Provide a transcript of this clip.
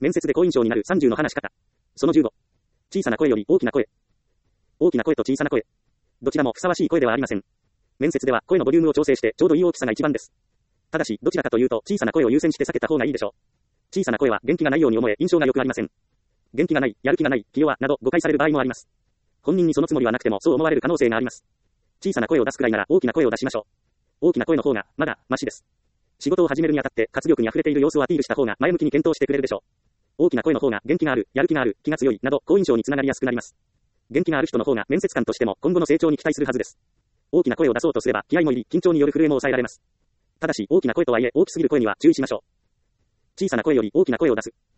面接で好印象になる30の話し方。その15。小さな声より大きな声。大きな声と小さな声。どちらもふさわしい声ではありません。面接では声のボリュームを調整してちょうどいい大きさが一番です。ただし、どちらかというと小さな声を優先して避けた方がいいでしょう。小さな声は元気がないように思え印象が良くありません。元気がない、やる気がない、気弱など誤解される場合もあります。本人にそのつもりはなくてもそう思われる可能性があります。小さな声を出すくらいなら大きな声を出しましょう。大きな声の方がまだマシです。仕事を始めるにあたって活力に溢れている様子をアピールした方が前向きに検討してくれるでしょう。大きな声の方が元気がある、やる気がある、気が強いなど好印象につながりやすくなります。元気がある人の方が面接官としても今後の成長に期待するはずです。大きな声を出そうとすれば気合も入り、緊張による震えも抑えられます。ただし大きな声とはいえ大きすぎる声には注意しましょう。小さな声より大きな声を出す。